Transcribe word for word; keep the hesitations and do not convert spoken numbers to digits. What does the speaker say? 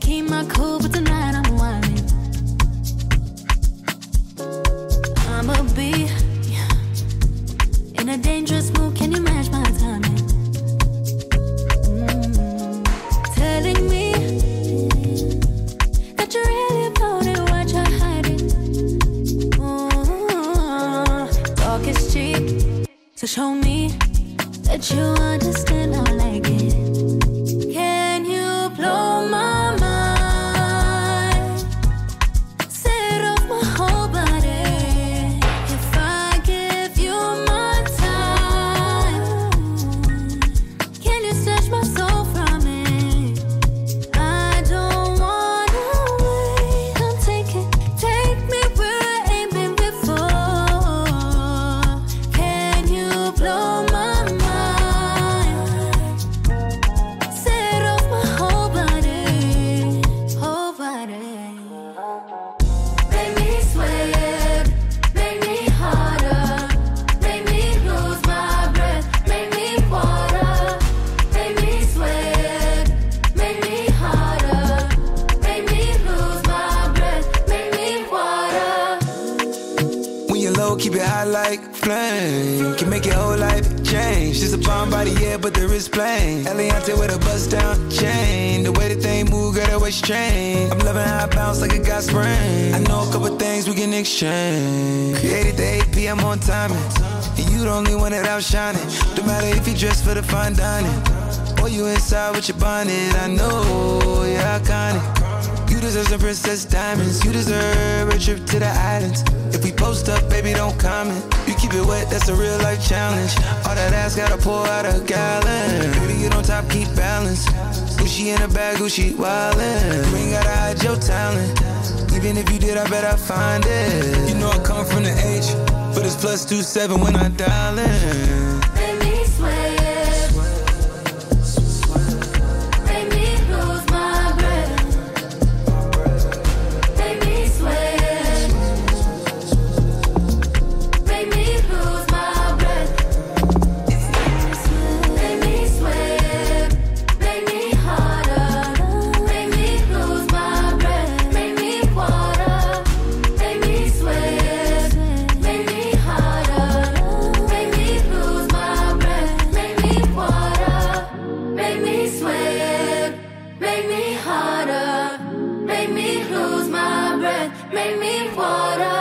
keep my cool, but tonight I'm whining. I'ma be in a dangerous mood. Can you match my timing? Mm. Telling me that you really about it, what you're hiding. Mm. Talk is cheap, so show me that you understand I like it. Can you blow my mind? Set off my whole body. If I give you my time, can you snatch my soul from me? I don't wanna wait. Come take it, take me where I ain't been before. Can you blow my mind? Set off my whole body, whole body. Make me sweat, make me harder, make me lose my breath, make me water. Make me sweat, make me harder, make me lose my breath, make me water. When you're low, keep it high like flame. Can make your whole life change. Just a bomb body, yeah, but the wrist plain. Eliante with a bust down chain. The way the thing move, girl, that way strange. I'm loving how I bounce like it got sprain. I know a couple things we can exchange. Created the eight p.m. on timing. And you the only one that outshining. No matter if you dress for the fine dining or you inside with your bonnet. I know you're iconic. You deserve some princess diamonds. You deserve a trip to the islands. If we post up, baby, don't comment. You keep it wet, that's a real life challenge. All that ass gotta pour out a gallon. Baby, get on top, keep balance. Gucci in a bag, Gucci wildin'. You ain't gotta hide your talent. Even if you did, I bet I find it. You know I come from the H, but it's plus two seven when I dial in. Make me sweat, make me lose my breath, make me sweat, make me lose my breath, make me sweat, make me harder, make me lose my breath, make me water, make me sweat, make me harder, make me lose my breath, make me water, make me sweat, make me harder, make me lose my breath, make me water.